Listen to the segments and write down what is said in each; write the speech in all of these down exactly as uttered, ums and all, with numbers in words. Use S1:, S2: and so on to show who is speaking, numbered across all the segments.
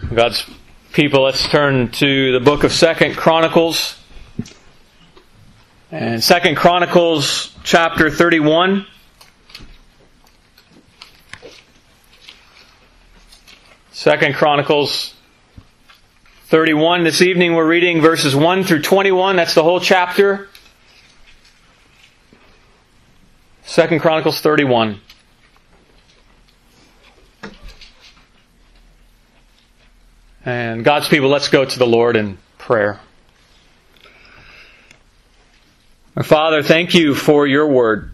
S1: God's people, let's turn to the book of Second Chronicles. And Second Chronicles chapter thirty-one. Second Chronicles thirty-one. This evening we're reading verses one through twenty-one. That's the whole chapter. Second Chronicles thirty-one. And God's people, let's go to the Lord in prayer. Our Father, thank you for your word.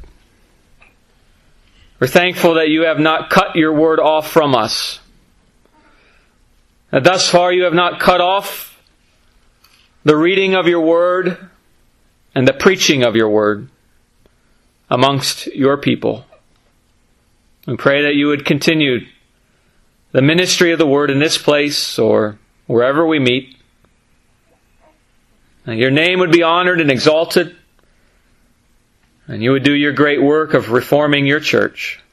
S1: We're thankful that you have not cut your word off from us. That thus far you have not cut off the reading of your word and the preaching of your word amongst your people. We pray that you would continue the ministry of the word in this place or wherever we meet. And your name would be honored and exalted, and you would do your great work of reforming your church.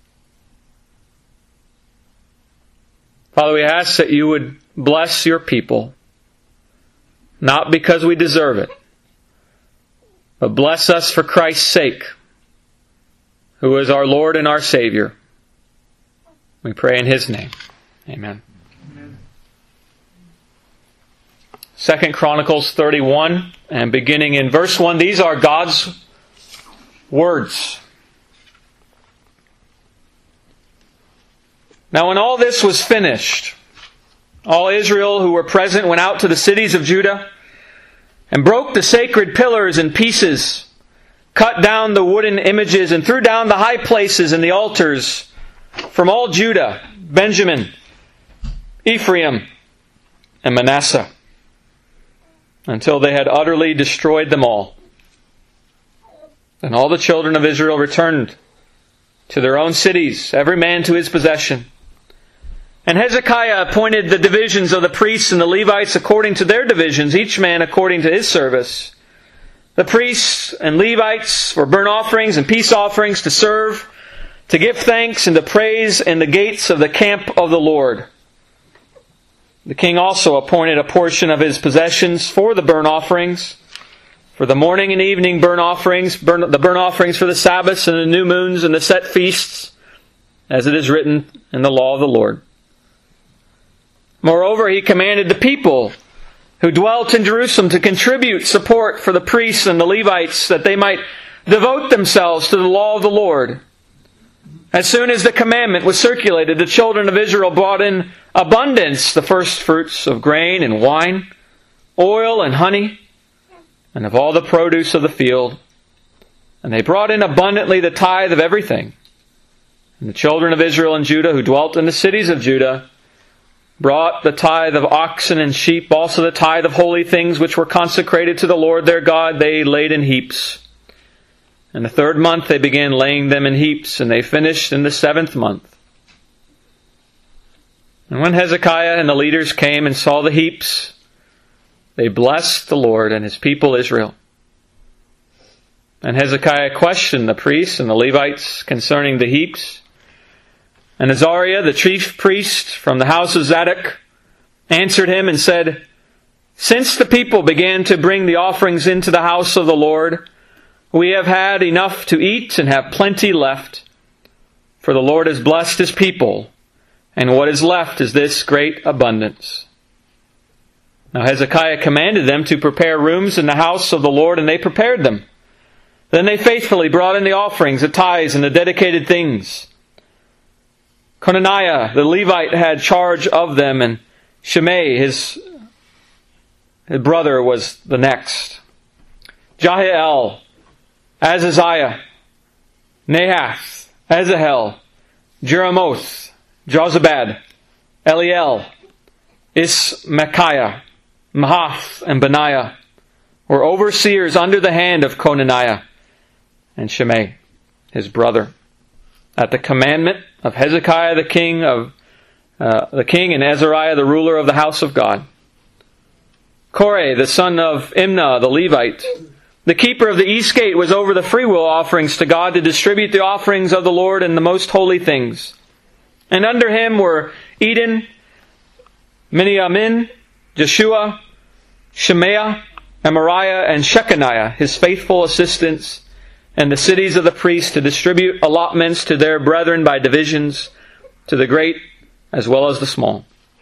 S1: Father, we ask that you would bless your people, not because we deserve it, but bless us for Christ's sake, who is our Lord and our Savior. We pray in His name. Amen. Amen. Second Chronicles thirty-one, and beginning in verse one, these are God's words. Now when all this was finished, all Israel who were present went out to the cities of Judah and broke the sacred pillars in pieces, cut down the wooden images, and threw down the high places and the altars from all Judah, Benjamin, Ephraim, and Manasseh, until they had utterly destroyed them all. Then all the children of Israel returned to their own cities, every man to his possession. And Hezekiah appointed the divisions of the priests and the Levites according to their divisions, each man according to his service. The priests and Levites for burnt offerings and peace offerings to serve, to give thanks and to praise in the gates of the camp of the Lord. The king also appointed a portion of his possessions for the burnt offerings, for the morning and evening burnt offerings, burn, the burnt offerings for the Sabbaths and the new moons and the set feasts, as it is written in the law of the Lord. Moreover, he commanded the people who dwelt in Jerusalem to contribute support for the priests and the Levites, that they might devote themselves to the law of the Lord. As soon as the commandment was circulated, the children of Israel brought in abundance the first fruits of grain and wine, oil and honey, and of all the produce of the field. And they brought in abundantly the tithe of everything. And the children of Israel and Judah who dwelt in the cities of Judah brought the tithe of oxen and sheep, also the tithe of holy things which were consecrated to the Lord their God, they laid in heaps. In the third month they began laying them in heaps, and they finished in the seventh month. And when Hezekiah and the leaders came and saw the heaps, they blessed the Lord and His people Israel. And Hezekiah questioned the priests and the Levites concerning the heaps. And Azariah, the chief priest from the house of Zadok, answered him and said, "Since the people began to bring the offerings into the house of the Lord, we have had enough to eat and have plenty left. For the Lord has blessed His people, and what is left is this great abundance." Now Hezekiah commanded them to prepare rooms in the house of the Lord, and they prepared them. Then they faithfully brought in the offerings, the tithes, and the dedicated things. Conaniah, the Levite, had charge of them, and Shimei, his, his brother, was the next. Jahiel, Azaziah, Nahath, Azahel, Jeremoth, Jozabad, Eliel, Ismachiah, Mahath, and Benaiah were overseers under the hand of Conaniah and Shimei, his brother, at the commandment of Hezekiah the king of uh, the king and Azariah the ruler of the house of God. Korah, the son of Imnah the Levite, the keeper of the east gate, was over the freewill offerings to God to distribute the offerings of the Lord and the most holy things. And under him were Eden, Miniamin, Jeshua, Shemaiah, Amariah, and Shechaniah, his faithful assistants, and the cities of the priests to distribute allotments to their brethren by divisions, to the great as well as the small.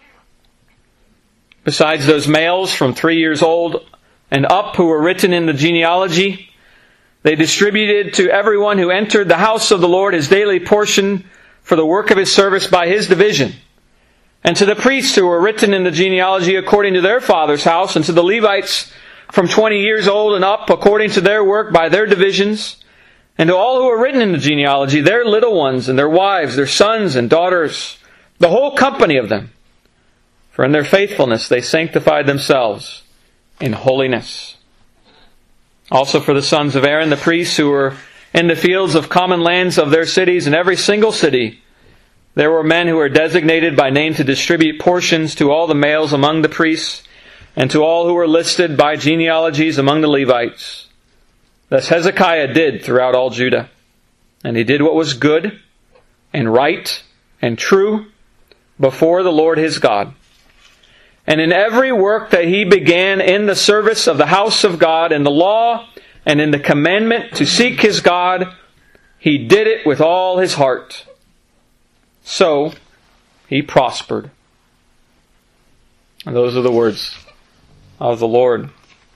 S1: Besides those males from three years old and up who were written in the genealogy, they distributed to everyone who entered the house of the Lord his daily portion for the work of his service by his division. And to the priests who were written in the genealogy according to their father's house, and to the Levites from twenty years old and up according to their work by their divisions, and to all who were written in the genealogy, their little ones and their wives, their sons and daughters, the whole company of them. For in their faithfulness they sanctified themselves in holiness. Also for the sons of Aaron, the priests who were in the fields of common lands of their cities, in every single city, there were men who were designated by name to distribute portions to all the males among the priests, and to all who were listed by genealogies among the Levites. Thus Hezekiah did throughout all Judah. And he did what was good and right and true before the Lord his God. And in every work that he began in the service of the house of God, in the law and in the commandment to seek his God, he did it with all his heart. So he prospered. And those are the words of the Lord.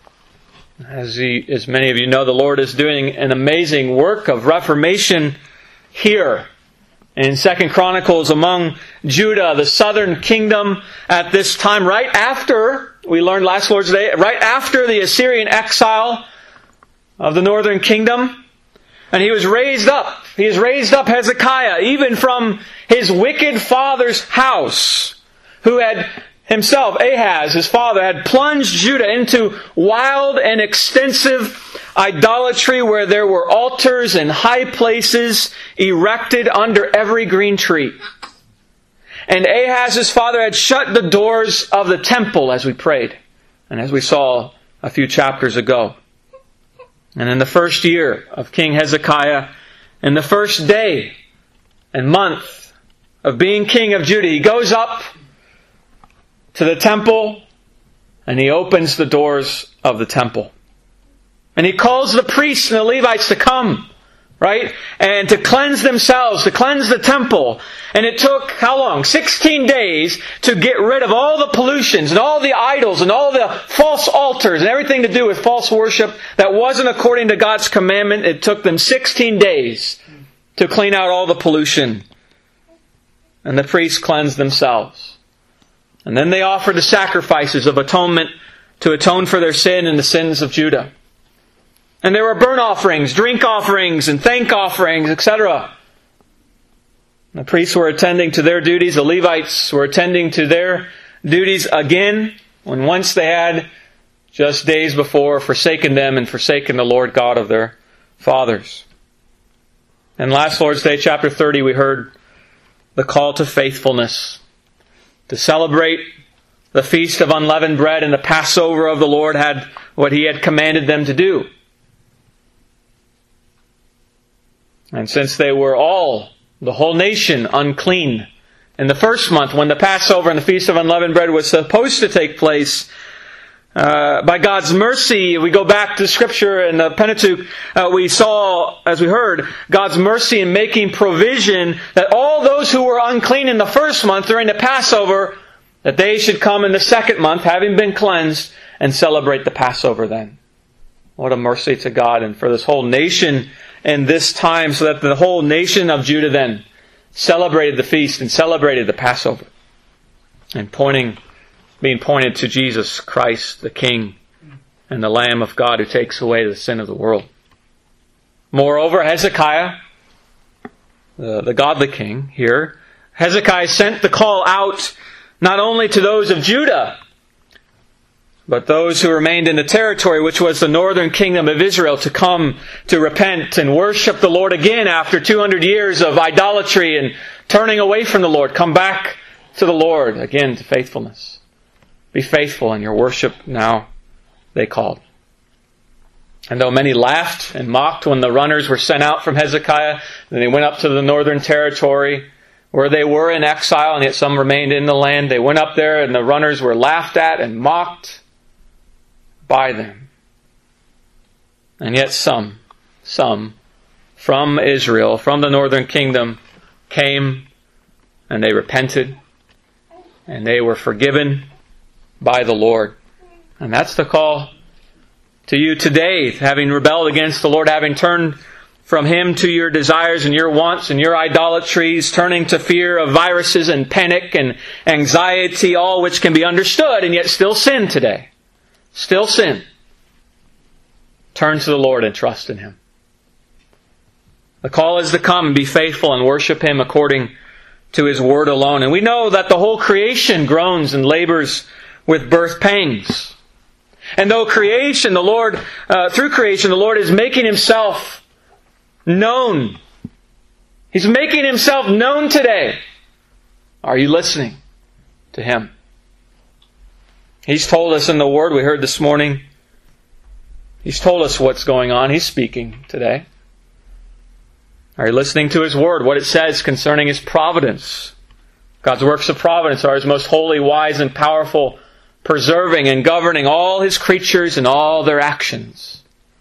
S1: As, he, as many of you know, the Lord is doing an amazing work of reformation here in Second Chronicles among Judah, the southern kingdom at this time, right after, we learned last Lord's Day, right after the Assyrian exile of the northern kingdom. And he was raised up. He has raised up Hezekiah, even from his wicked father's house, who had himself, Ahaz, his father, had plunged Judah into wild and extensive idolatry where there were altars and high places erected under every green tree. And Ahaz's father had shut the doors of the temple, as we prayed, and as we saw a few chapters ago. And in the first year of King Hezekiah, in the first day and month of being king of Judah, he goes up to the temple and he opens the doors of the temple. And he calls the priests and the Levites to come, right? And to cleanse themselves, to cleanse the temple. And it took, how long? sixteen days to get rid of all the pollutions and all the idols and all the false altars and everything to do with false worship that wasn't according to God's commandment. It took them sixteen days to clean out all the pollution. And the priests cleansed themselves. And then they offered the sacrifices of atonement to atone for their sin and the sins of Judah. And there were burnt offerings, drink offerings, and thank offerings, et cetera. The priests were attending to their duties. The Levites were attending to their duties again, when once they had, just days before, forsaken them and forsaken the Lord God of their fathers. In last Lord's Day, chapter thirty, we heard the call to faithfulness, to celebrate the Feast of Unleavened Bread and the Passover of the Lord had what He had commanded them to do. And since they were all, the whole nation, unclean, in the first month when the Passover and the Feast of Unleavened Bread was supposed to take place, uh, by God's mercy, we go back to Scripture in the Pentateuch, uh, we saw, as we heard, God's mercy in making provision that all those who were unclean in the first month during the Passover, that they should come in the second month, having been cleansed, and celebrate the Passover then. What a mercy to God and for this whole nation in this time, so that the whole nation of Judah then celebrated the feast and celebrated the Passover. And pointing, being pointed to Jesus Christ, the King and the Lamb of God who takes away the sin of the world. Moreover, Hezekiah, the, the godly king here, Hezekiah sent the call out not only to those of Judah, but those who remained in the territory, which was the northern kingdom of Israel, to come to repent and worship the Lord again after two hundred years of idolatry and turning away from the Lord. Come back to the Lord again, to faithfulness. Be faithful in your worship now, they called. And though many laughed and mocked when the runners were sent out from Hezekiah, and they went up to the northern territory, where they were in exile, and yet some remained in the land. They went up there, and the runners were laughed at and mocked by them. And yet some, some from Israel, from the northern kingdom, came and they repented and they were forgiven by the Lord. And that's the call to you today, having rebelled against the Lord, having turned from Him to your desires and your wants and your idolatries, turning to fear of viruses and panic and anxiety, all which can be understood, and yet still sin today. Still sin. Turn to the Lord and trust in Him. The call is to come and be faithful and worship Him according to His Word alone. And we know that the whole creation groans and labors with birth pangs. And though creation, the Lord, uh, through creation, the Lord is making Himself known. He's making Himself known today. Are you listening to Him? He's told us in the Word we heard this morning. He's told us what's going on. He's speaking today. Are you listening to His Word? What it says concerning His providence. God's works of providence are His most holy, wise, and powerful, preserving and governing all His creatures and all their actions.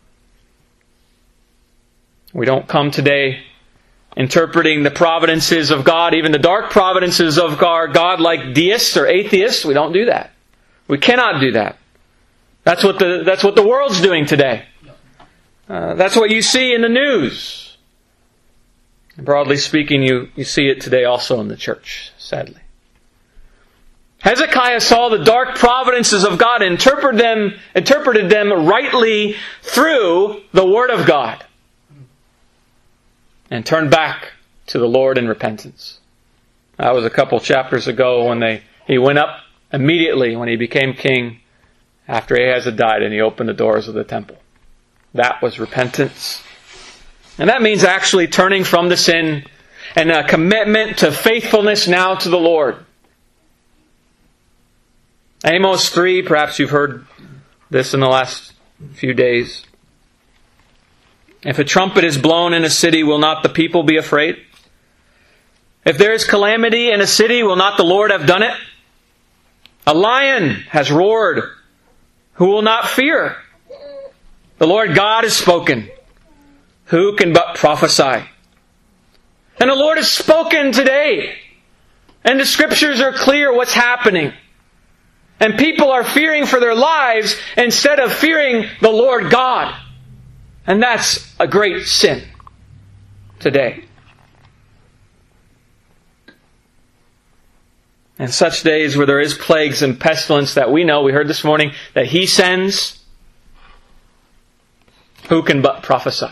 S1: We don't come today interpreting the providences of God, even the dark providences of our God, like deists or atheists. We don't do that. We cannot do that. That's what the that's what the world's doing today. Uh, that's what you see in the news. And broadly speaking, you, you see it today also in the church, sadly. Hezekiah saw the dark providences of God and interpreted them, interpreted them rightly through the Word of God. And turned back to the Lord in repentance. That was a couple chapters ago when they he went up immediately when he became king after Ahaz had died, and he opened the doors of the temple. That was repentance. And that means actually turning from the sin and a commitment to faithfulness now to the Lord. Amos three, perhaps you've heard this in the last few days. If a trumpet is blown in a city, will not the people be afraid? If there is calamity in a city, will not the Lord have done it? A lion has roared. Who will not fear? The Lord God has spoken. Who can but prophesy? And the Lord has spoken today. And the Scriptures are clear what's happening. And people are fearing for their lives instead of fearing the Lord God. And that's a great sin today. And such days where there is plagues and pestilence that we know, we heard this morning, that He sends, who can but prophesy?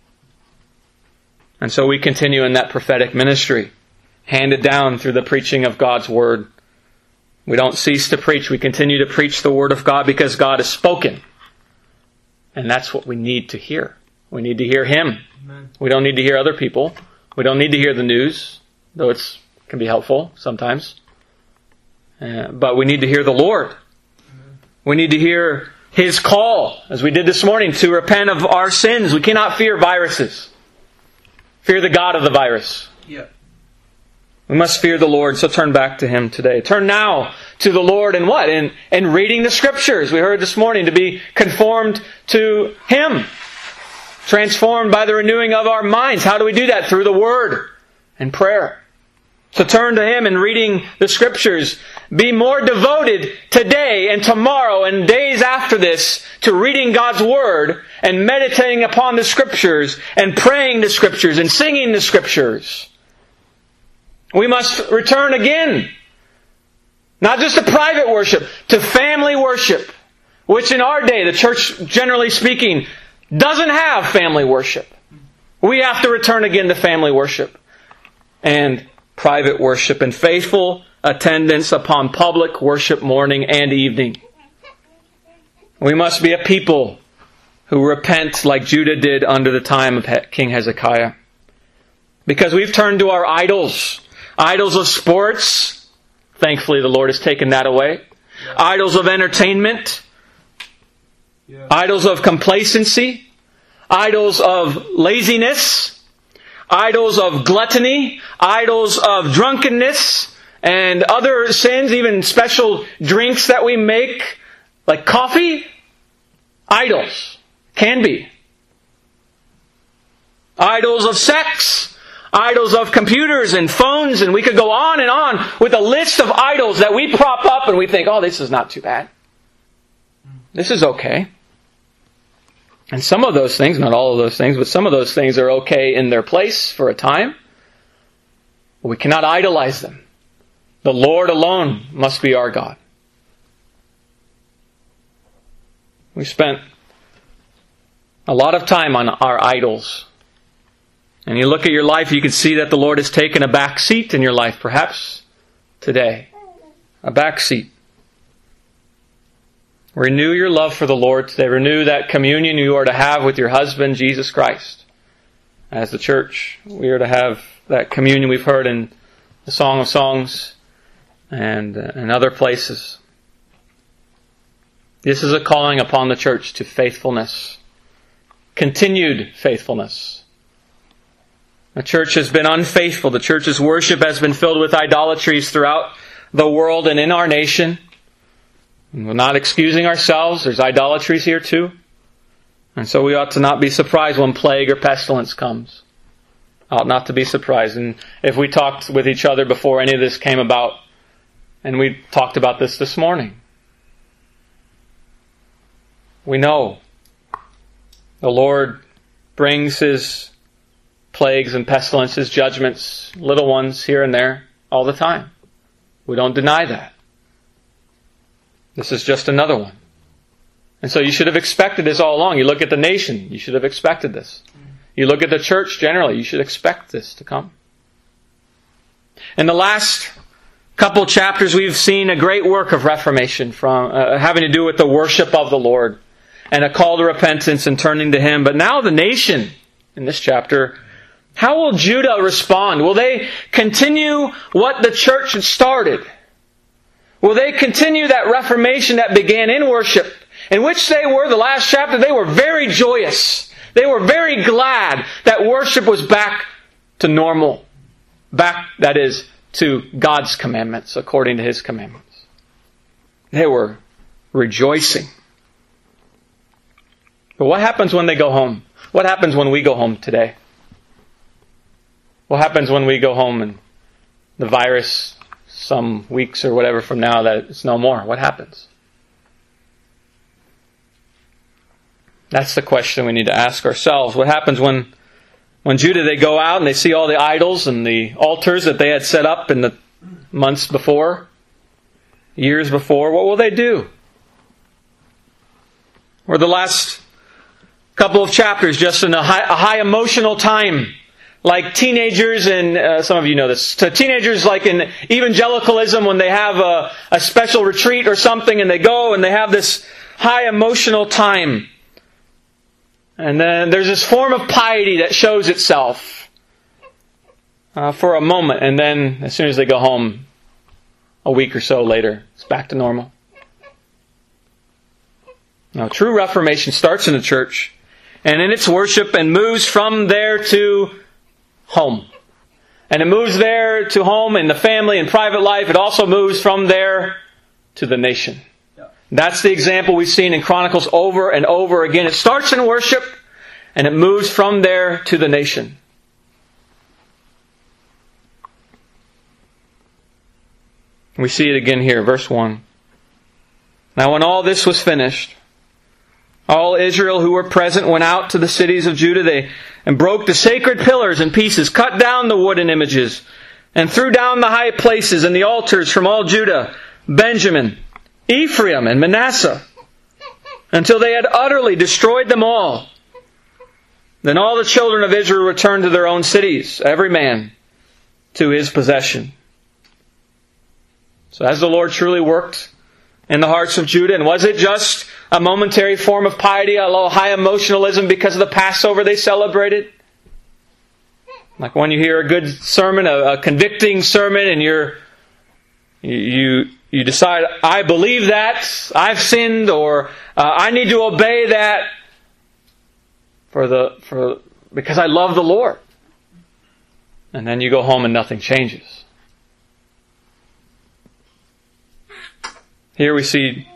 S1: And so we continue in that prophetic ministry, handed down through the preaching of God's Word. We don't cease to preach. We continue to preach the Word of God because God has spoken. And that's what we need to hear. We need to hear Him. Amen. We don't need to hear other people. We don't need to hear the news, though it can be helpful sometimes. Uh, but we need to hear the Lord. Amen. We need to hear His call, as we did this morning, to repent of our sins. We cannot fear viruses. Fear the God of the virus. Yeah. We must fear the Lord, so turn back to Him today. Turn now to the Lord in what? In, in reading the Scriptures. We heard this morning to be conformed to Him. Transformed by the renewing of our minds. How do we do that? Through the Word and prayer. So turn to Him in reading the Scriptures. Be more devoted today and tomorrow and days after this to reading God's Word and meditating upon the Scriptures and praying the Scriptures and singing the Scriptures. We must return again, not just to private worship, to family worship, which in our day, the church, generally speaking, doesn't have family worship. We have to return again to family worship and private worship and faithful attendance upon public worship morning and evening. We must be a people who repent like Judah did under the time of King Hezekiah. Because we've turned to our idols. Idols of sports. Thankfully, the Lord has taken that away. Yeah. Idols of entertainment. Yeah. Idols of complacency. Idols of laziness. idols of gluttony, idols of drunkenness, and other sins, even special drinks that we make, like coffee. Idols. Can be. Idols of sex. Idols of computers and phones, and we could go on and on with a list of idols that we prop up and we think, oh, this is not too bad. This is okay. And some of those things, not all of those things, but some of those things are okay in their place for a time. But we cannot idolize them. The Lord alone must be our God. We spent a lot of time on our idols. And you look at your life, you can see that the Lord has taken a back seat in your life, perhaps today. A back seat. Renew your love for the Lord today. Renew that communion you are to have with your husband, Jesus Christ. As the church, we are to have that communion we've heard in the Song of Songs and in other places. This is a calling upon the church to faithfulness. Continued faithfulness. The church has been unfaithful. The church's worship has been filled with idolatries throughout the world and in our nation. And we're not excusing ourselves. There's idolatries here too. And so we ought to not be surprised when plague or pestilence comes. Ought not to be surprised. And if we talked with each other before any of this came about, and we talked about this this morning, we know the Lord brings His plagues and pestilences, judgments, little ones here and there, all the time. We don't deny that. This is just another one. And so you should have expected this all along. You look at the nation, you should have expected this. You look at the church generally, you should expect this to come. In the last couple chapters, we've seen a great work of reformation from uh, having to do with the worship of the Lord and a call to repentance and turning to Him. But now the nation, in this chapter, how will Judah respond? Will they continue what the church had started? Will they continue that reformation that began in worship, in which they were, the last chapter, they were very joyous. They were very glad that worship was back to normal. Back, that is, to God's commandments, according to His commandments. They were rejoicing. But what happens when they go home? What happens when we go home today? What happens when we go home and the virus, some weeks or whatever from now, that it's no more? What happens? That's the question we need to ask ourselves. What happens when, when Judah, they go out and they see all the idols and the altars that they had set up in the months before, years before? What will they do? Or the last couple of chapters, just in a high, a high emotional time. Like teenagers, and uh, some of you know this, so teenagers like in evangelicalism when they have a, a special retreat or something and they go and they have this high emotional time. And then there's this form of piety that shows itself uh, for a moment, and then as soon as they go home, a week or so later, it's back to normal. Now, true reformation starts in the church and in its worship and moves from there to home. And it moves there to home in the family and private life. It also moves from there to the nation. Yeah. That's the example we've seen in Chronicles over and over again. It starts in worship and it moves from there to the nation. We see it again here, verse one. Now when all this was finished, all Israel who were present went out to the cities of Judah they, and broke the sacred pillars in pieces, cut down the wooden images, and threw down the high places and the altars from all Judah, Benjamin, Ephraim, and Manasseh, until they had utterly destroyed them all. Then all the children of Israel returned to their own cities, every man to his possession. So as the Lord truly worked in the hearts of Judah, and was it just a momentary form of piety, a little high emotionalism because of the Passover they celebrated? Like when you hear a good sermon, a, a convicting sermon, and you're you you decide, I believe that, I've sinned, or uh, I need to obey that for the for because I love the Lord. And then you go home and nothing changes. Here we see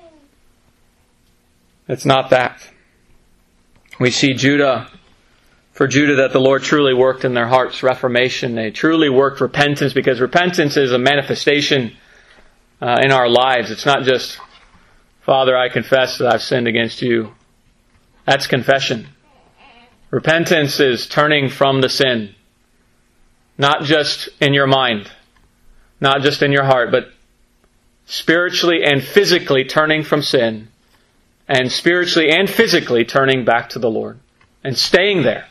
S1: it's not that. We see Judah, for Judah, that the Lord truly worked in their hearts reformation. They truly worked repentance, because repentance is a manifestation uh, in our lives. It's not just, Father, I confess that I've sinned against you. That's confession. Repentance is turning from the sin. Not just in your mind, not just in your heart, but spiritually and physically turning from sin, and spiritually and physically turning back to the Lord and staying there,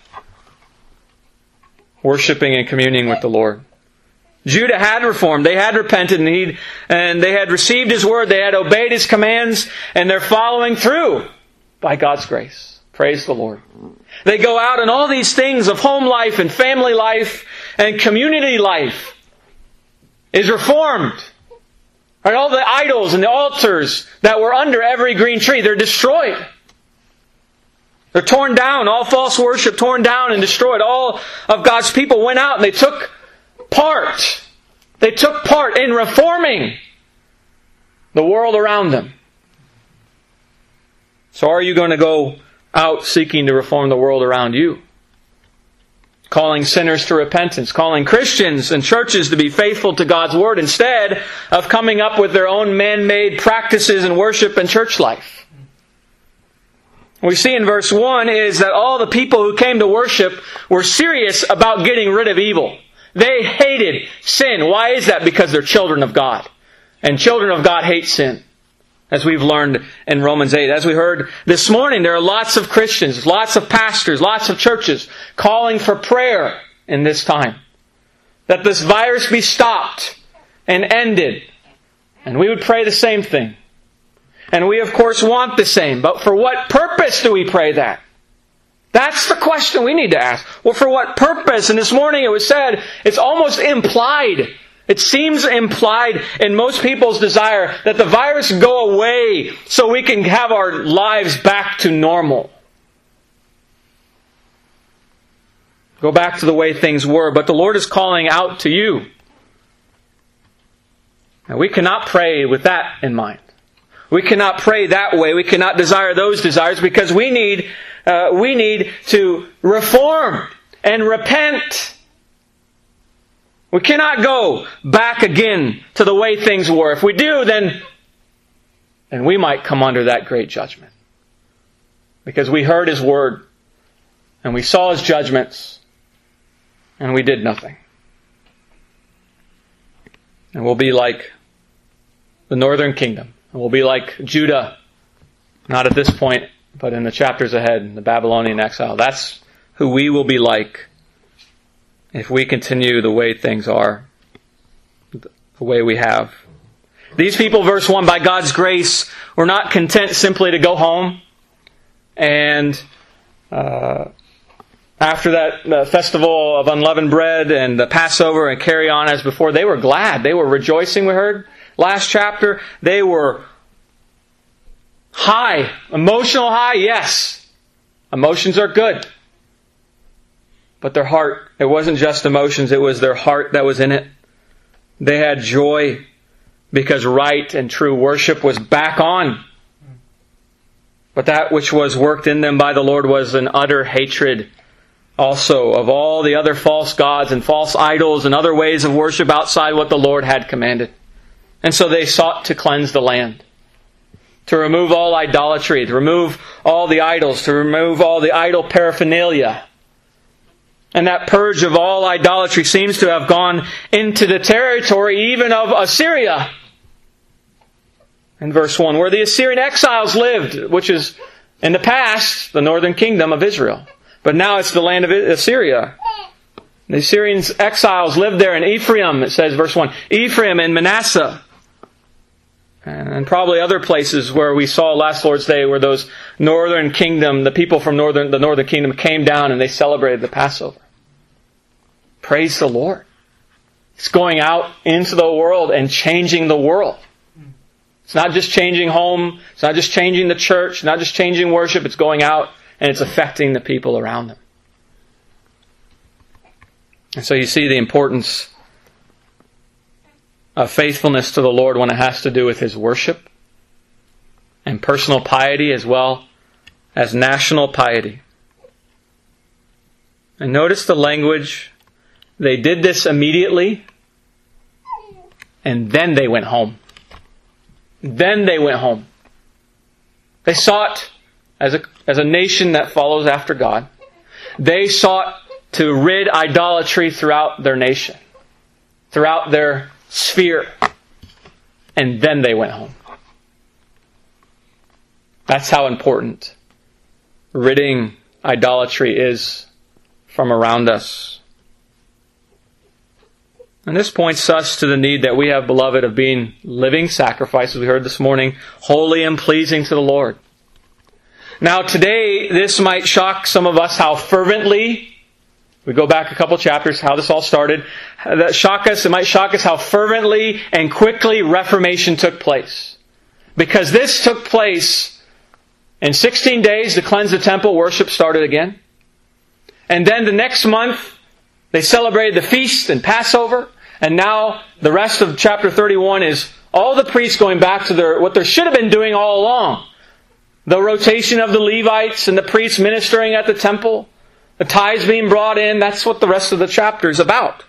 S1: worshiping and communing with the Lord. Judah had reformed. They had repented, and, he, and they had received His word. They had obeyed His commands, and they're following through by God's grace. Praise the Lord. They go out and all these things of home life and family life and community life is reformed. Right, all the idols and the altars that were under every green tree, they're destroyed. They're torn down. All false worship torn down and destroyed. All of God's people went out and they took part. They took part in reforming the world around them. So are you going to go out seeking to reform the world around you? Calling sinners to repentance, calling Christians and churches to be faithful to God's Word instead of coming up with their own man-made practices in worship and church life. What we see in verse one is that all the people who came to worship were serious about getting rid of evil. They hated sin. Why is that? Because they're children of God. And children of God hate sin. As we've learned in Romans eight. As we heard this morning, there are lots of Christians, lots of pastors, lots of churches calling for prayer in this time. That this virus be stopped and ended. And we would pray the same thing. And we of course want the same. But for what purpose do we pray that? That's the question we need to ask. Well, for what purpose? And this morning it was said, it's almost implied. It seems implied in most people's desire that the virus go away so we can have our lives back to normal. Go back to the way things were. But the Lord is calling out to you. And we cannot pray with that in mind. We cannot pray that way. We cannot desire those desires because we need, uh, we need to reform and repent. We cannot go back again to the way things were. If we do, then, then we might come under that great judgment. Because we heard His word, and we saw His judgments, and we did nothing. And we'll be like the northern kingdom. And we'll be like Judah, not at this point, but in the chapters ahead, in the Babylonian exile. That's who we will be like if we continue the way things are, the way we have. These people, verse one, by God's grace, were not content simply to go home. And uh, after that uh, festival of unleavened bread and the Passover and carry on as before, they were glad. They were rejoicing, we heard last chapter. They were high. Emotional high, yes. Emotions are good. But their heart, it wasn't just emotions, it was their heart that was in it. They had joy because right and true worship was back on. But that which was worked in them by the Lord was an utter hatred also of all the other false gods and false idols and other ways of worship outside what the Lord had commanded. And so they sought to cleanse the land. To remove all idolatry, to remove all the idols, to remove all the idol paraphernalia. And that purge of all idolatry seems to have gone into the territory even of Assyria. In verse one, where the Assyrian exiles lived, which is in the past the northern kingdom of Israel. But now it's the land of Assyria. The Assyrian exiles lived there in Ephraim, it says verse one. Ephraim and Manasseh. And probably other places where we saw last Lord's Day where those northern kingdom, the people from northern the northern kingdom came down and they celebrated the Passover. Praise the Lord. It's going out into the world and changing the world. It's not just changing home. It's not just changing the church. It's not just changing worship. It's going out and it's affecting the people around them. And so you see the importance of faithfulness to the Lord when it has to do with His worship and personal piety as well as national piety. And notice the language. They did this immediately, and then they went home. Then they went home. They sought, as a, as a nation that follows after God, they sought to rid idolatry throughout their nation, throughout their sphere, and then they went home. That's how important ridding idolatry is from around us. And this points us to the need that we have, beloved, of being living sacrifices, we heard this morning, holy and pleasing to the Lord. Now today, this might shock some of us how fervently, we go back a couple chapters, how this all started, that shock us, it might shock us how fervently and quickly Reformation took place. Because this took place in sixteen days to cleanse the temple, worship started again. And then the next month, they celebrated the feast and Passover. And now the rest of chapter thirty-one is all the priests going back to their what they should have been doing all along. The rotation of the Levites and the priests ministering at the temple. The tithes being brought in. That's what the rest of the chapter is about.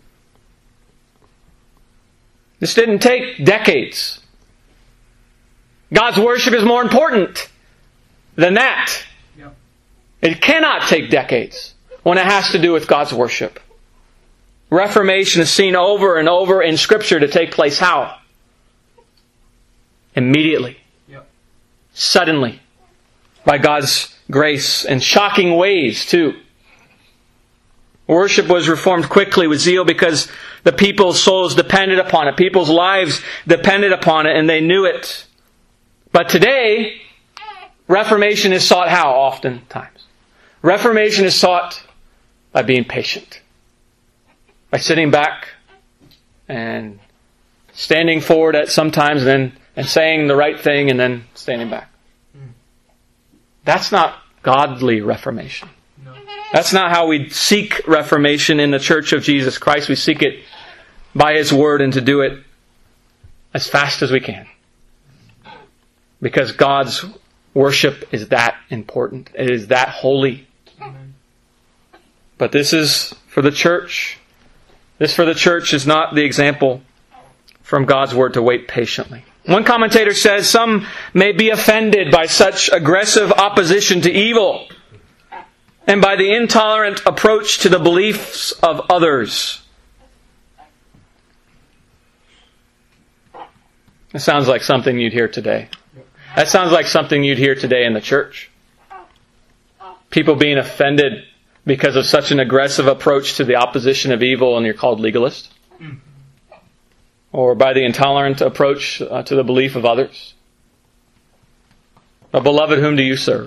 S1: This didn't take decades. God's worship is more important than that. Yep. It cannot take decades when it has to do with God's worship. Reformation is seen over and over in Scripture to take place how? Immediately. Yep. Suddenly. By God's grace and shocking ways too. Worship was reformed quickly with zeal because the people's souls depended upon it. People's lives depended upon it and they knew it. But today, Reformation is sought how oftentimes? Reformation is sought by being patient. By sitting back and standing forward at sometimes and then and saying the right thing and then standing back. That's not godly Reformation. No. That's not how we seek Reformation in the Church of Jesus Christ. We seek it by His Word and to do it as fast as we can. Because God's worship is that important. It is that holy. Amen. But this is for the church. This for the church is not the example from God's Word to wait patiently. One commentator says some may be offended by such aggressive opposition to evil and by the intolerant approach to the beliefs of others. It sounds like something you'd hear today. That sounds like something you'd hear today in the church. People being offended because of such an aggressive approach to the opposition of evil, and you're called legalist. Or by the intolerant approach uh, to the belief of others. But beloved, whom do you serve?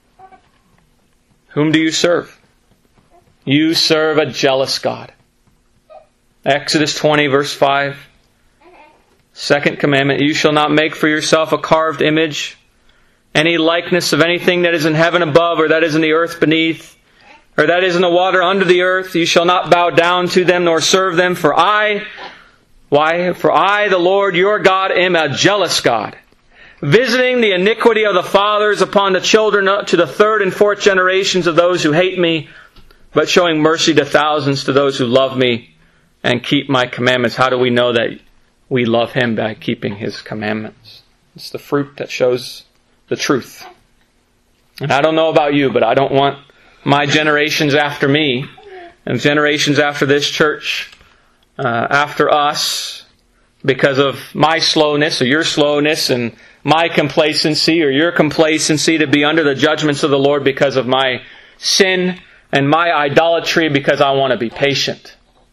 S1: Whom do you serve? You serve a jealous God. Exodus twenty verse five. Second commandment, you shall not make for yourself a carved image, any likeness of anything that is in heaven above, or that is in the earth beneath, or that is in the water under the earth. You shall not bow down to them nor serve them, for I, why? For I, the Lord your God, am a jealous God, visiting the iniquity of the fathers upon the children to the third and fourth generations of those who hate me, but showing mercy to thousands to those who love me and keep my commandments. How do we know that we love Him? By keeping His commandments. It's the fruit that shows the truth. And I don't know about you, but I don't want my generations after me and generations after this church, uh, after us, because of my slowness or your slowness and my complacency or your complacency, to be under the judgments of the Lord because of my sin and my idolatry, because I want to be patient.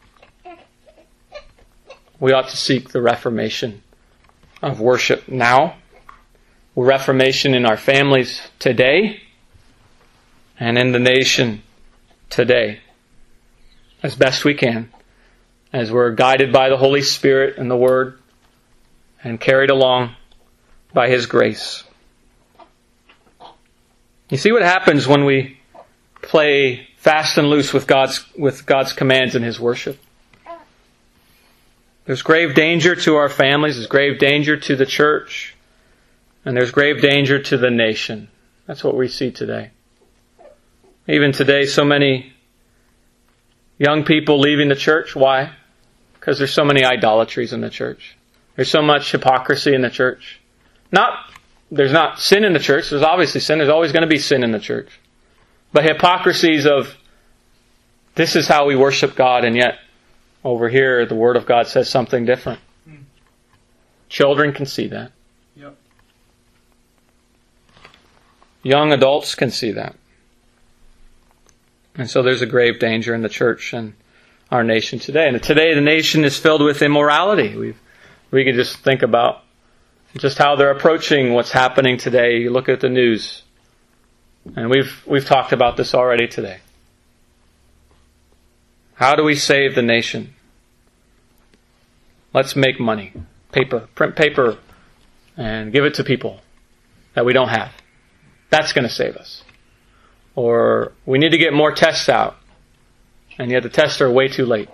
S1: We ought to seek the reformation of worship now, reformation in our families today, and in the nation today, as best we can, as we're guided by the Holy Spirit and the Word, and carried along by His grace. You see what happens when we play fast and loose with God's, with God's commands and His worship. There's grave danger to our families. There's grave danger to the church. And there's grave danger to the nation. That's what we see today. Even today, so many young people leaving the church. Why? Because there's so many idolatries in the church. There's so much hypocrisy in the church. Not, there's not sin in the church. There's obviously sin. There's always going to be sin in the church. But hypocrisies of, this is how we worship God, and yet over here the Word of God says something different. Hmm. Children can see that. Yep. Young adults can see that. And so there's a grave danger in the church and our nation today. And today the nation is filled with immorality. We've, we could just think about just how they're approaching what's happening today. You look at the news. And we've we've talked about this already today. How do we save the nation? Let's make money. Paper. Print paper and give it to people that we don't have. That's going to save us. Or we need to get more tests out. And yet the tests are way too late.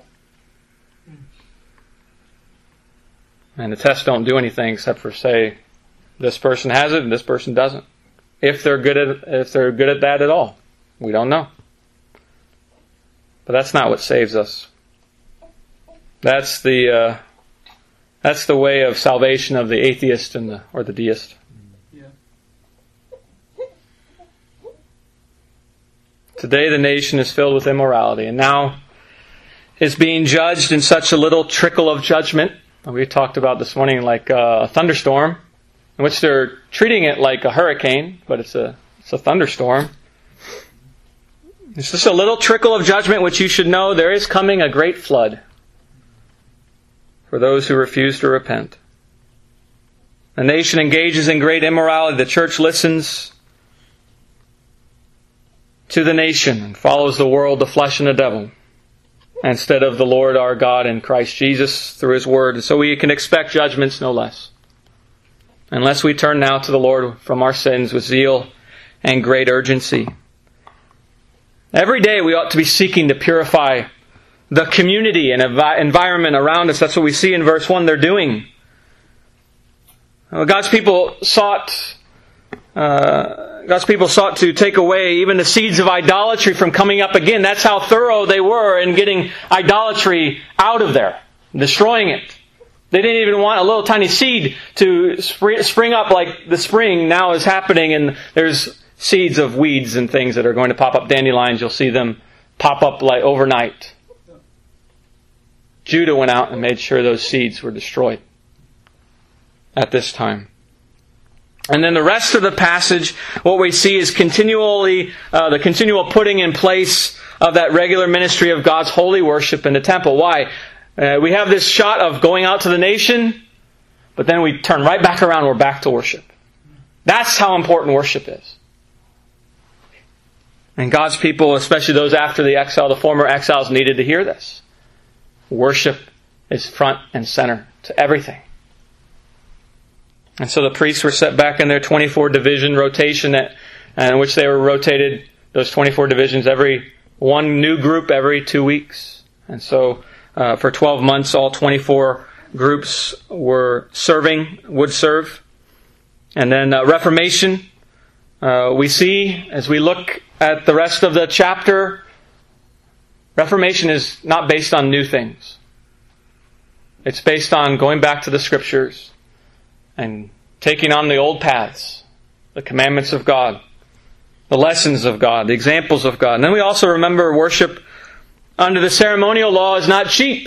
S1: And the tests don't do anything except for say, this person has it and this person doesn't. If they're good at if they're good at that at all. We don't know. But that's not what saves us. That's the uh, that's the way of salvation of the atheist and the or the deist. Yeah. Today the nation is filled with immorality, and now is being judged in such a little trickle of judgment. We talked about this morning like a thunderstorm, in which they're treating it like a hurricane, but it's a it's a thunderstorm. It's just a little trickle of judgment, which you should know there is coming a great flood for those who refuse to repent. The nation engages in great immorality. The church listens to the nation and follows the world, the flesh, and the devil, instead of the Lord our God and Christ Jesus through His Word. And so we can expect judgments no less, unless we turn now to the Lord from our sins with zeal and great urgency. Every day we ought to be seeking to purify the community and envi- environment around us. That's what we see in verse one they're doing. Well, God's people sought uh, God's people sought to take away even the seeds of idolatry from coming up again. That's how thorough they were in getting idolatry out of there, destroying it. They didn't even want a little tiny seed to spring up like the spring now is happening, and there's seeds of weeds and things that are going to pop up. Dandelions, you'll see them pop up like overnight. Judah went out and made sure those seeds were destroyed at this time. And then the rest of the passage, what we see is continually uh, the continual putting in place of that regular ministry of God's holy worship in the temple. Why? Uh, we have this shot of going out to the nation, but then we turn right back around, we're back to worship. That's how important worship is. And God's people, especially those after the exile, the former exiles, needed to hear this. Worship is front and center to everything. And so the priests were set back in their twenty-four division rotation, that, in which they were rotated, those twenty-four divisions, every one new group every two weeks. And so uh, for twelve months, all twenty-four groups were serving, would serve. And then uh, Reformation, uh, we see, as we look at the rest of the chapter, Reformation is not based on new things. It's based on going back to the Scriptures and taking on the old paths, the commandments of God, the lessons of God, the examples of God. And then we also remember worship under the ceremonial law is not cheap.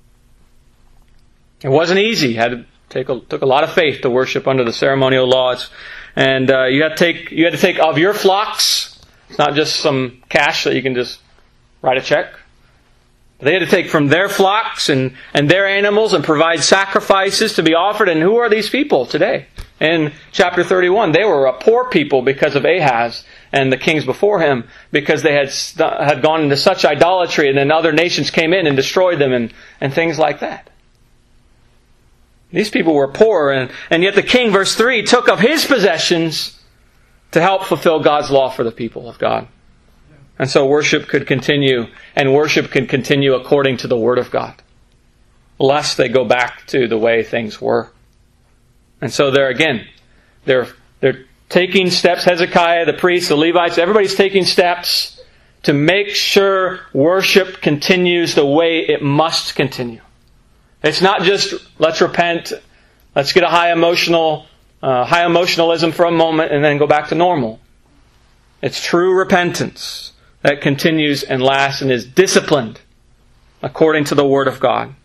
S1: It wasn't easy. It had to take a, took a lot of faith to worship under the ceremonial laws, and uh, you had to take you had to take of your flocks. It's not just some cash that you can just write a check. They had to take from their flocks and, and their animals and provide sacrifices to be offered. And who are these people today? In chapter thirty-one, they were a poor people because of Ahaz and the kings before him, because they had st- had gone into such idolatry, and then other nations came in and destroyed them and, and things like that. These people were poor, and, and yet the king, verse three, took of his possessions to help fulfill God's law for the people of God. And so worship could continue, and worship could continue according to the Word of God, lest they go back to the way things were. And so there again, they're, they're taking steps. Hezekiah, the priests, the Levites, everybody's taking steps to make sure worship continues the way it must continue. It's not just, let's repent, let's get a high emotional, uh, high emotionalism for a moment and then go back to normal. It's true repentance that continues and lasts and is disciplined according to the Word of God.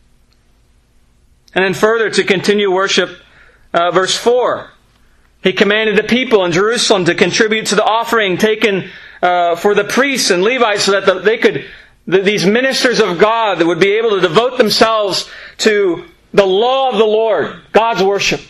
S1: And then further, to continue worship, uh, verse four, he commanded the people in Jerusalem to contribute to the offering taken uh, for the priests and Levites so that the, they could, the, these ministers of God that would be able to devote themselves to the law of the Lord, God's worship.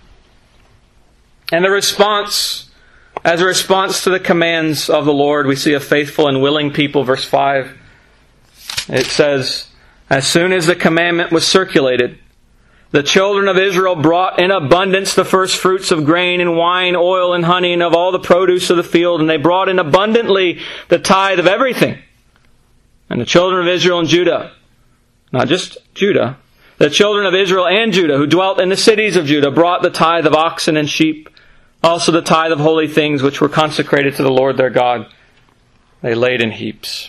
S1: And the response, as a response to the commands of the Lord, we see a faithful and willing people. Verse five, it says, as soon as the commandment was circulated, the children of Israel brought in abundance the first fruits of grain and wine, oil and honey, and of all the produce of the field. And they brought in abundantly the tithe of everything. And the children of Israel and Judah, not just Judah, the children of Israel and Judah who dwelt in the cities of Judah brought the tithe of oxen and sheep, also the tithe of holy things which were consecrated to the Lord their God. They laid in heaps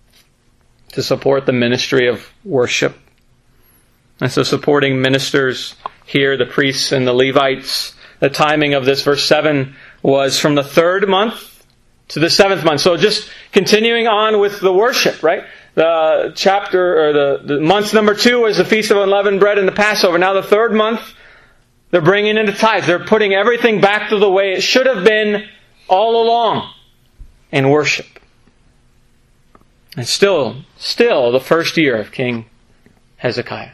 S1: to support the ministry of worship. And so supporting ministers here, the priests and the Levites, the timing of this, verse seven, was from the third month to the seventh month. So just continuing on with the worship, right? The chapter, or the, the month number two was the Feast of Unleavened Bread and the Passover. Now the third month, they're bringing in the tithes. They're putting everything back to the way it should have been all along in worship. And still, still the first year of King Hezekiah.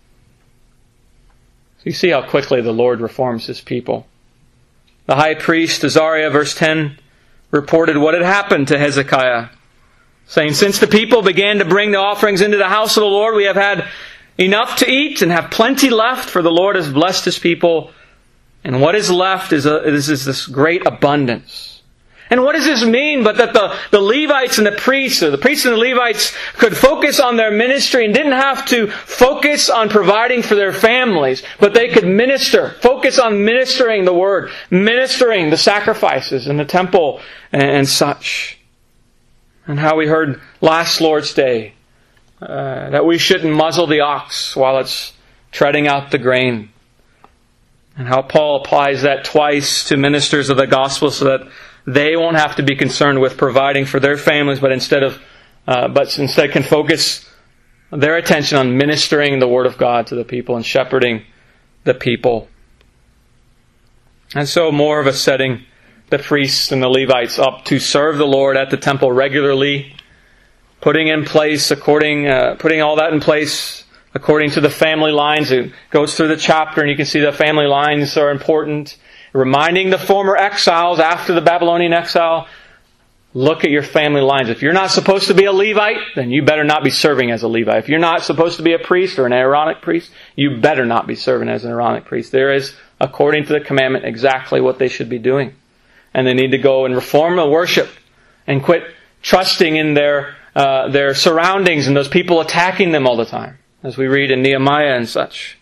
S1: So you see how quickly the Lord reforms His people. The high priest, Azariah, verse ten, reported what had happened to Hezekiah, saying, since the people began to bring the offerings into the house of the Lord, we have had enough to eat and have plenty left, for the Lord has blessed His people. And what is left is, a, is, is this great abundance. And what does this mean? But that the, the Levites and the priests, or the priests and the Levites, could focus on their ministry and didn't have to focus on providing for their families, but they could minister, focus on ministering the Word, ministering the sacrifices in the temple and, and such. And how we heard last Lord's Day, uh, that we shouldn't muzzle the ox while it's treading out the grain. And how Paul applies that twice to ministers of the gospel so that they won't have to be concerned with providing for their families, but instead of, uh, but instead can focus their attention on ministering the Word of God to the people and shepherding the people. And so more of a setting the priests and the Levites up to serve the Lord at the temple regularly, putting in place according, uh, putting all that in place according to the family lines. It goes through the chapter, and you can see the family lines are important. Reminding the former exiles after the Babylonian exile, look at your family lines. If you're not supposed to be a Levite, then you better not be serving as a Levite. If you're not supposed to be a priest or an Aaronic priest, you better not be serving as an Aaronic priest. There is, according to the commandment, exactly what they should be doing. And they need to go and reform the worship and quit trusting in their uh, their surroundings and those people attacking them all the time, as we read in Nehemiah and such.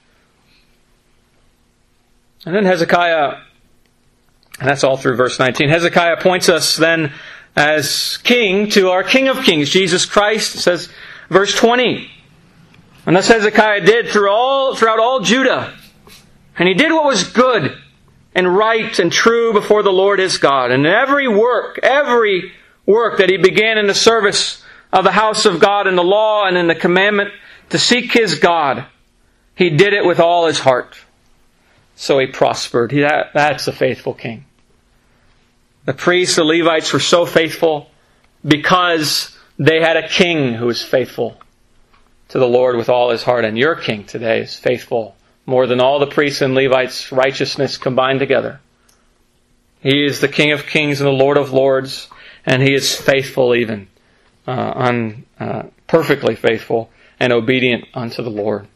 S1: And then Hezekiah, and that's all through verse nineteen. Hezekiah points us then as king to our King of Kings, Jesus Christ. It says, verse twenty, and thus Hezekiah did through all, throughout all Judah. And he did what was good and right and true before the Lord his God. And every work, every work that he began in the service of the house of God and the law and in the commandment to seek his God, he did it with all his heart. So he prospered. He, that, that's a faithful king. The priests, the Levites were so faithful because they had a king who was faithful to the Lord with all his heart. And your king today is faithful more than all the priests and Levites' righteousness combined together. He is the King of Kings and the Lord of Lords, and he is faithful even, uh, un, uh, perfectly faithful and obedient unto the Lord.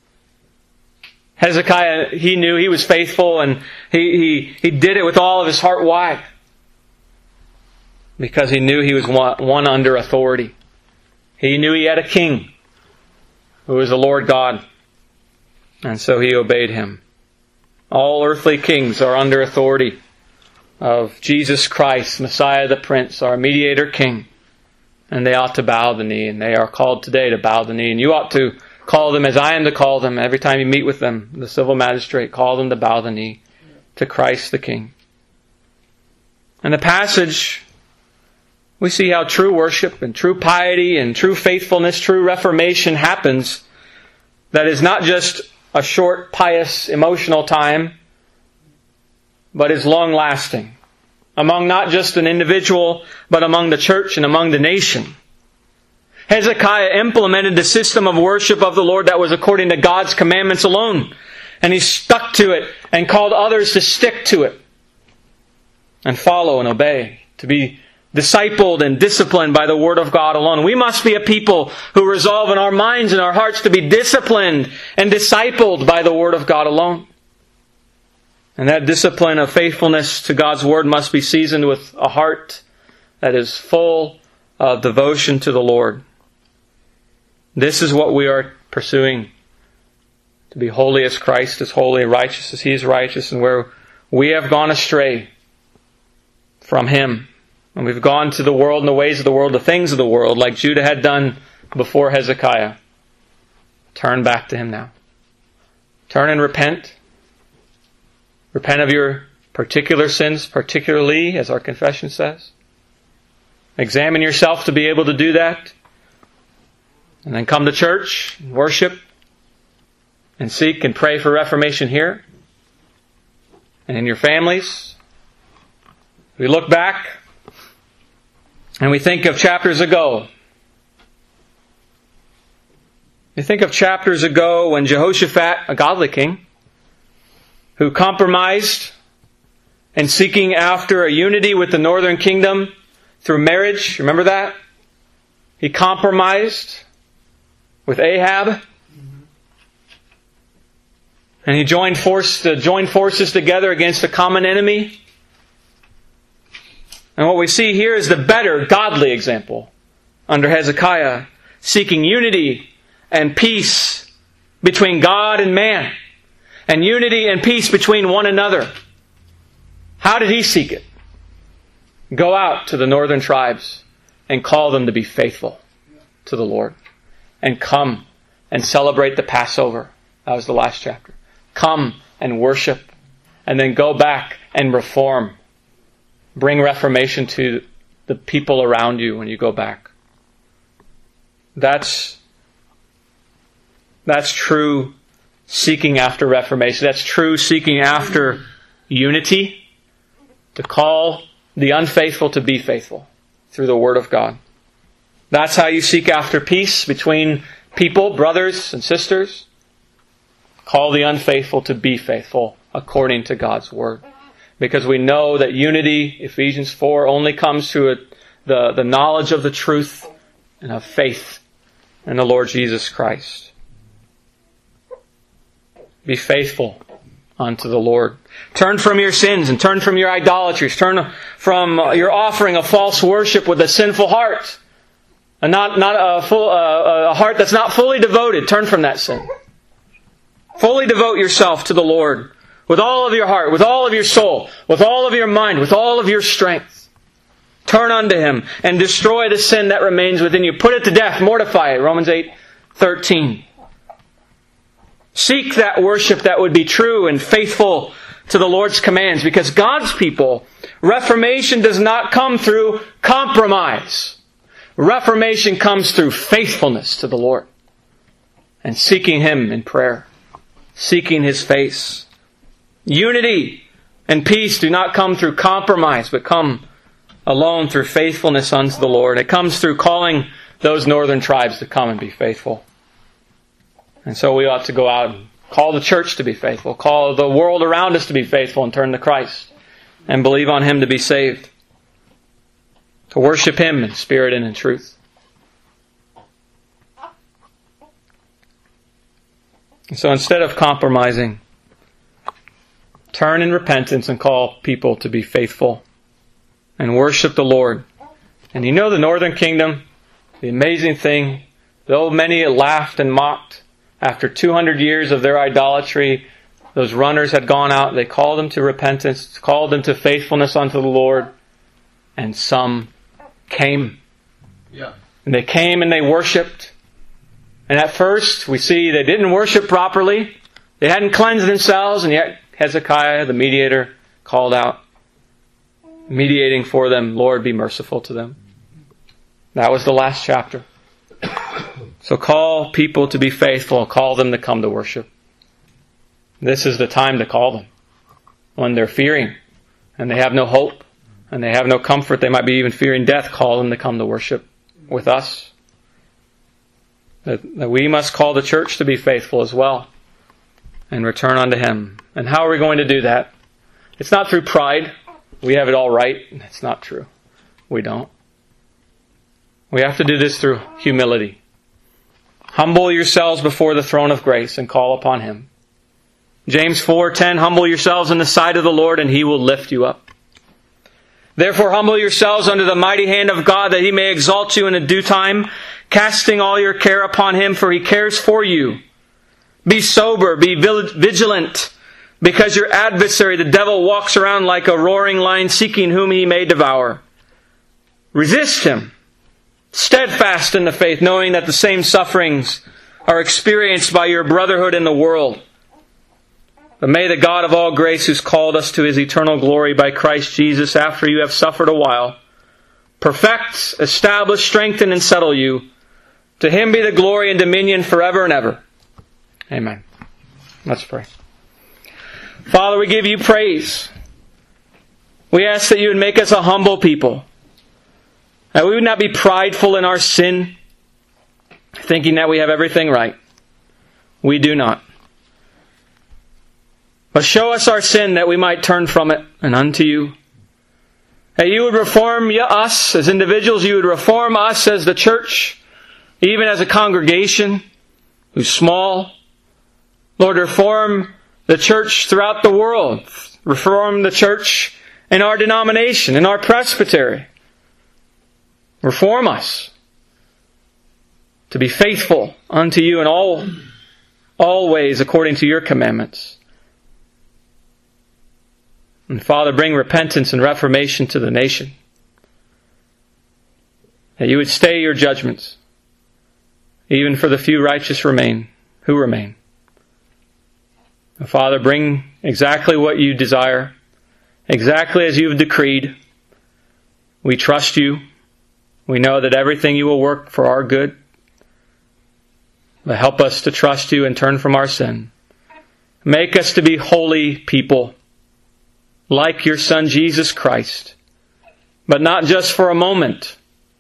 S1: Hezekiah, he knew he was faithful, and he, he, he did it with all of his heart. Why? because he knew he was one, one under authority. He knew he had a king who was the Lord God, and so he obeyed him. All earthly kings are under authority of Jesus Christ, Messiah the Prince, our mediator king. And they ought to bow the knee, and they are called today to bow the knee. And you ought to call them as I am to call them every time you meet with them, the civil magistrate. Call them to bow the knee to Christ the King. In the passage, we see how true worship and true piety and true faithfulness, true reformation happens. That is not just a short, pious, emotional time, but is long-lasting. Among not just an individual, but among the church and among the nation. Hezekiah implemented the system of worship of the Lord that was according to God's commandments alone. And he stuck to it and called others to stick to it and follow and obey, to be discipled and disciplined by the Word of God alone. We must be a people who resolve in our minds and our hearts to be disciplined and discipled by the Word of God alone. And that discipline of faithfulness to God's Word must be seasoned with a heart that is full of devotion to the Lord. This is what we are pursuing. To be holy as Christ is holy, righteous as He is righteous, and where we have gone astray from Him, and we've gone to the world and the ways of the world, the things of the world, like Judah had done before Hezekiah. Turn back to Him now. Turn and repent. Repent of your particular sins, particularly, as our confession says. Examine yourself to be able to do that. And then come to church and worship and seek and pray for reformation here and in your families. We look back and we think of chapters ago. We think of chapters ago when Jehoshaphat, a godly king, who compromised and seeking after a unity with the northern kingdom through marriage. Remember that? He compromised with Ahab. And he joined, force, uh, joined forces together against a common enemy. And what we see here is the better, godly example under Hezekiah, seeking unity and peace between God and man. And unity and peace between one another. How did he seek it? Go out to the northern tribes and call them to be faithful to the Lord. And come and celebrate the Passover. That was the last chapter. Come and worship. And then go back and reform. Bring reformation to the people around you when you go back. That's, that's true seeking after reformation. That's true seeking after unity. To call the unfaithful to be faithful through the Word of God. That's how you seek after peace between people, brothers and sisters. Call the unfaithful to be faithful according to God's Word. Because we know that unity, Ephesians four, only comes through a, the, the knowledge of the truth and of faith in the Lord Jesus Christ. Be faithful unto the Lord. Turn from your sins and turn from your idolatries. Turn from your offering of false worship with a sinful heart. And not, not a, full, uh, a heart that's not fully devoted. Turn from that sin. Fully devote yourself to the Lord with all of your heart, with all of your soul, with all of your mind, with all of your strength. Turn unto Him and destroy the sin that remains within you. Put it to death. Mortify it. Romans eight thirteen. Seek that worship that would be true and faithful to the Lord's commands. Because God's people, reformation does not come through compromise. Reformation comes through faithfulness to the Lord. And seeking Him in prayer. Seeking His face. Unity and peace do not come through compromise, but come alone through faithfulness unto the Lord. It comes through calling those northern tribes to come and be faithful. And so we ought to go out and call the church to be faithful. Call the world around us to be faithful and turn to Christ. And believe on Him to be saved. To worship Him in spirit and in truth. And so instead of compromising, turn in repentance and call people to be faithful. And worship the Lord And you know the northern kingdom, the amazing thing, though many laughed and mocked, after two hundred years of their idolatry, those runners had gone out. They called them to repentance, called them to faithfulness unto the Lord, and some came.
S2: Yeah.
S1: And they came and they worshipped. And at first, we see they didn't worship properly. They hadn't cleansed themselves, and yet Hezekiah, the mediator, called out, mediating for them, Lord, be merciful to them. That was the last chapter. So call people to be faithful. Call them to come to worship. This is the time to call them. When they're fearing and they have no hope and they have no comfort, they might be even fearing death, call them to come to worship with us. That, that we must call the church to be faithful as well and return unto Him. And how are we going to do that? It's not through pride. We have it all right. It's not true. We don't. We have to do this through humility. Humble yourselves before the throne of grace and call upon Him. James four ten, humble yourselves in the sight of the Lord and He will lift you up. Therefore humble yourselves under the mighty hand of God that He may exalt you in a due time, casting all your care upon Him, for He cares for you. Be sober, be vigilant, because your adversary, the devil, walks around like a roaring lion seeking whom he may devour. Resist him, steadfast in the faith, knowing that the same sufferings are experienced by your brotherhood in the world. But may the God of all grace, who's called us to His eternal glory by Christ Jesus, after you have suffered a while, perfect, establish, strengthen, and settle you. To Him be the glory and dominion forever and ever. Amen. Let's pray. Father, we give You praise. We ask that You would make us a humble people. That we would not be prideful in our sin, thinking that we have everything right. We do not. But show us our sin that we might turn from it and unto You. That You would reform us as individuals. You would reform us as the church, even as a congregation who's small. Lord, reform the church throughout the world. Reform the church in our denomination, in our presbytery. Reform us to be faithful unto You in all, all ways according to Your commandments. And Father, bring repentance and reformation to the nation. That You would stay Your judgments, even for the few righteous remain, who remain. And Father, bring exactly what You desire, exactly as You've decreed. We trust You. We know that everything You will work for our good. But help us to trust You and turn from our sin. Make us to be holy people, like Your Son Jesus Christ, but not just for a moment,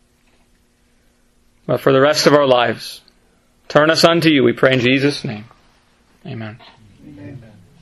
S1: but for the rest of our lives. Turn us unto You, we pray in Jesus' name. Amen.
S2: Amen.